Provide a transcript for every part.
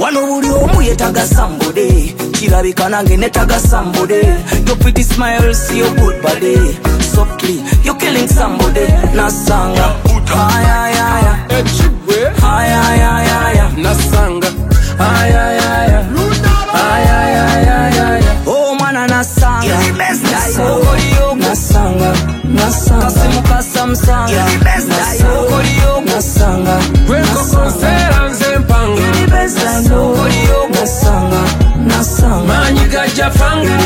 Wano buli omu yetaga somebody. Kirabika nange netaga somebody. Your pretty smile, see your good body. Softly, you're killing somebody. Nasanga. Ay, ay, ay, ay. Ay, ay, ay, ay, ay. Nasanga. Ay, ay, ay, ay. Ay, ay, ay, ay, ay. Oh, mana nasanga. Nasanga. Nasanga. Kasimuka samsanga. Nasanga. Weko konsera nzempanga. Nasanga. Nasanga. Manyiga jafanga.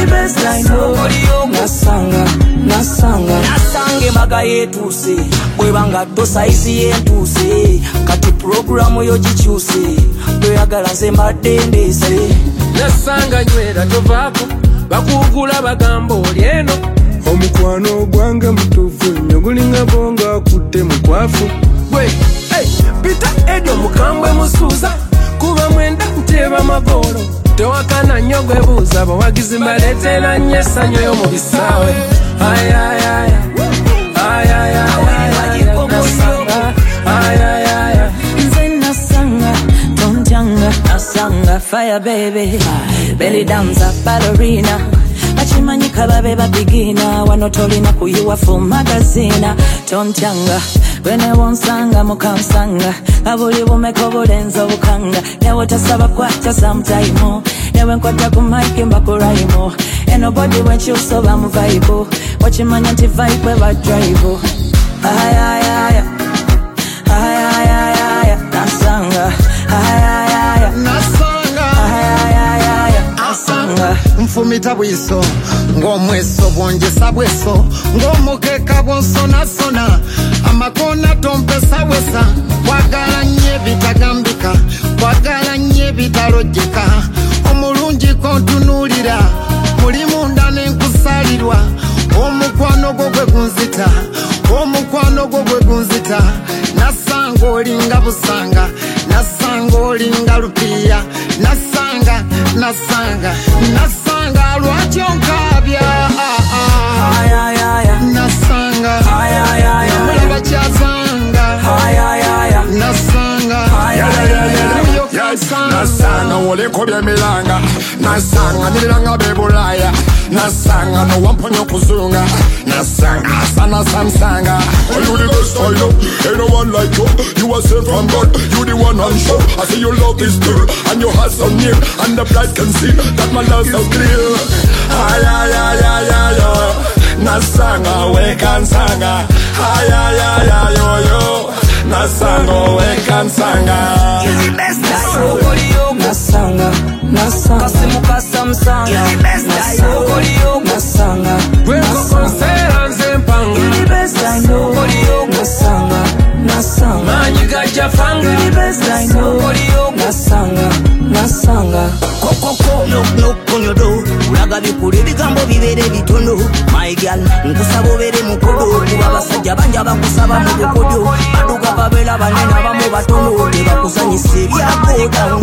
Nasanga. Nasanga. Nasange maga yetuse. Bwebanga to size yentuse. Kati programu yo jichuse. Bweyagala nze mbadendese. Nasanga nywera tovaako. Bakugula bagamba oli eno. Omukwano gwange mutufu nnyo gulinga bonga akutte mukwafu. Gwe Peter Edio mukambwe musuuza. Kuba mwenda nteeba magolo. Tewakana nnyo gwe buuza. Bawagizi mbaleetera nnyo essanyu yo mu bisaawe. Ay, ay, ay. Ay, ay, ay. Nasanga. Ay, ay, ay. Nze nasanga, tontyanga. Nasanga, fire baby. Belly dancer, ballerina. Achimanyika babe babigina. Wano tolina kuyiwa full magazine. Tontyanga. Bwene wonsanga mukansanga. Abuli bumeka obulenza obukanga. Newe tasaba kwata sometime. Newe nkwata ku mic mbakuraimo. And nobody when you so I'm vibe. Wachimanya nti vibe eba drive. Ay, ay, ay. Ay, ay, ay, ay. Nasanga. Ay, ay, ay. Nasanga. Ay, ay, ay. Nasanga. Mfumita bwiso ng'omweso bwongesa bweso ng'omukeka bwonsonasona amakona tompesa wesa kwagala nnyo ebitagambika kwagala nnyo ebitalojjeka omulungi kontunuulira muli munda n'enkusalirwa omukwano gwo gwe gunzita omukwano gwo gwe gunzita nasanga olinga busanga nasanga olinga lupiya nasanga nasanga nasanga lwaki onkabya Ay, ay, ay. nasanga Ay, ay, ay. mulaba kyazanga Ay, ay, ay. nasanga Ay, ay, ay. Nasanga oleko byemilanga. Nasanga nilanga bebulaya. Nasanga no wamponyo kuzunga. Nasanga sana samsanga. Are you the best I know? Ain't no one like you. You are sent from God. You the one I'm sure. I say your love is pure and your heart so near, and the blind can see that my love so clear. Ay, ay, ay, ay, ay, ay. Nasanga wekansanga. Ay, ay, ay, ay, ay, yo. Nasanga wekansanga. Nasanga. Nasanga. Kasimuka samsanga. Nasanga. Weko konsera nzempanga. Nasanga. Nasanga. Manyiga jafanga. Nasanga. Nasanga. Kokoko knock on your door. Ulaga bikulu ebigambo bibere bitono. My girl, nkusaba obere mukodo. Kuba abasajja banja bakusaba mu bukodo. Baduka babera banene abamu batono. Tebakusanyisa ebyako.